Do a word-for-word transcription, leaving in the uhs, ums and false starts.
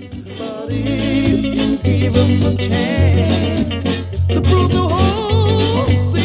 But if you give us a chance to prove the whole